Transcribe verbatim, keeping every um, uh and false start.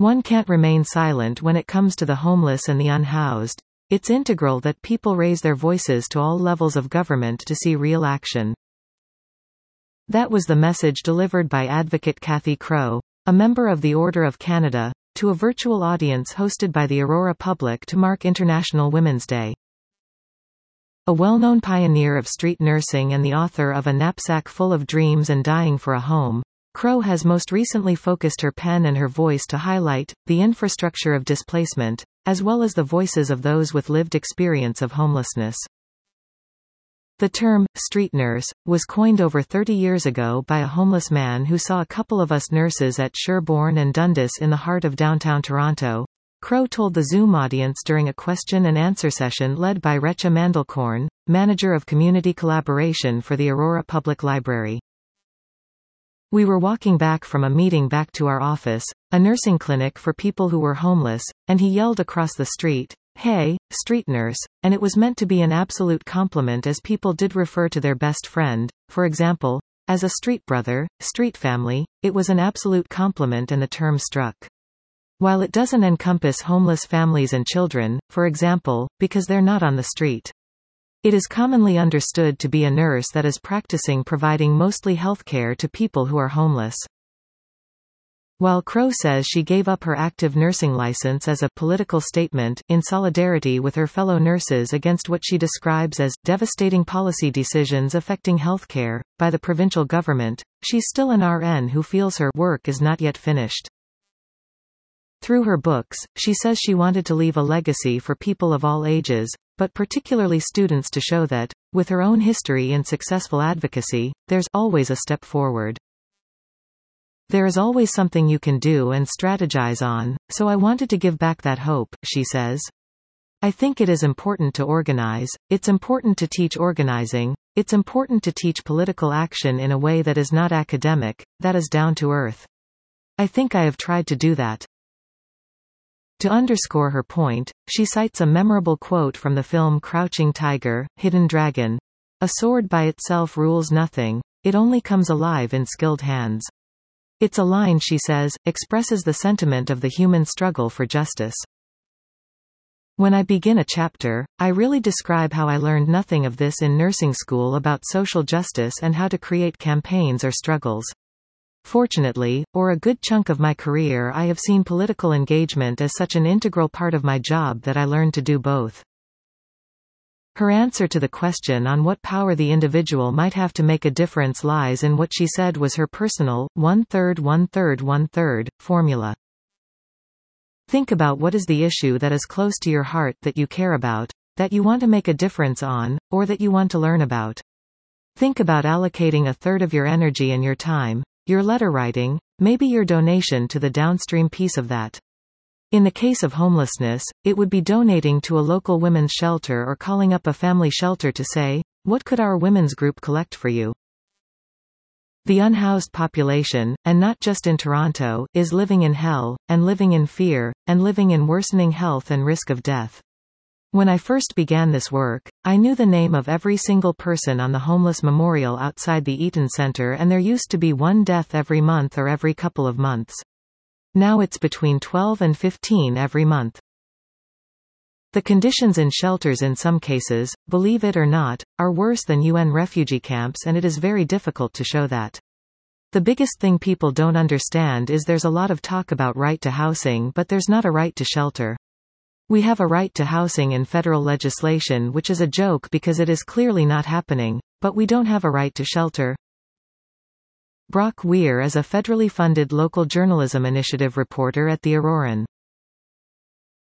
One can't remain silent when it comes to the homeless and the unhoused. It's integral that people raise their voices to all levels of government to see real action. That was the message delivered by advocate Cathy Crowe, a member of the Order of Canada, to a virtual audience hosted by the Aurora Public to mark International Women's Day. A well-known pioneer of street nursing and the author of A Knapsack Full of Dreams and Dying for a Home, Crowe has most recently focused her pen and her voice to highlight the infrastructure of displacement, as well as the voices of those with lived experience of homelessness. The term, street nurse, was coined over thirty years ago by a homeless man who saw a couple of us nurses at Sherbourne and Dundas in the heart of downtown Toronto. Crowe told the Zoom audience during a question-and-answer session led by Recha Mandelkorn, manager of community collaboration for the Aurora Public Library. We were walking back from a meeting back to our office, a nursing clinic for people who were homeless, and he yelled across the street, "Hey, street nurse," and it was meant to be an absolute compliment as people did refer to their best friend, for example, as a street brother, street family. It was an absolute compliment and the term struck. While it doesn't encompass homeless families and children, for example, because they're not on the street. It is commonly understood to be a nurse that is practicing providing mostly health care to people who are homeless. While Crowe says she gave up her active nursing license as a political statement in solidarity with her fellow nurses against what she describes as devastating policy decisions affecting healthcare by the provincial government, she's still an R N who feels her work is not yet finished. Through her books, she says she wanted to leave a legacy for people of all ages, but particularly students, to show that, with her own history in successful advocacy, there's always a step forward. There is always something you can do and strategize on, so I wanted to give back that hope, she says. I think it is important to organize, it's important to teach organizing, it's important to teach political action in a way that is not academic, that is down to earth. I think I have tried to do that. To underscore her point, she cites a memorable quote from the film Crouching Tiger, Hidden Dragon. A sword by itself rules nothing, it only comes alive in skilled hands. It's a line, she says, expresses the sentiment of the human struggle for justice. When I begin a chapter, I really describe how I learned nothing of this in nursing school about social justice and how to create campaigns or struggles. Fortunately, or a good chunk of my career, I have seen political engagement as such an integral part of my job that I learned to do both. Her answer to the question on what power the individual might have to make a difference lies in what she said was her personal, one-third one-third one-third, formula. Think about what is the issue that is close to your heart, that you care about, that you want to make a difference on, or that you want to learn about. Think about allocating a third of your energy and your time, your letter writing, maybe your donation to the downstream piece of that. In the case of homelessness, it would be donating to a local women's shelter or calling up a family shelter to say, what could our women's group collect for you? The unhoused population, and not just in Toronto, is living in hell, and living in fear, and living in worsening health and risk of death. When I first began this work, I knew the name of every single person on the homeless memorial outside the Eaton Centre, and there used to be one death every month or every couple of months. Now it's between twelve and fifteen every month. The conditions in shelters in some cases, believe it or not, are worse than U N refugee camps, and it is very difficult to show that. The biggest thing people don't understand is there's a lot of talk about right to housing, but there's not a right to shelter. We have a right to housing in federal legislation, which is a joke because it is clearly not happening, but we don't have a right to shelter. Brock Weir is a federally funded local journalism initiative reporter at The Auroran.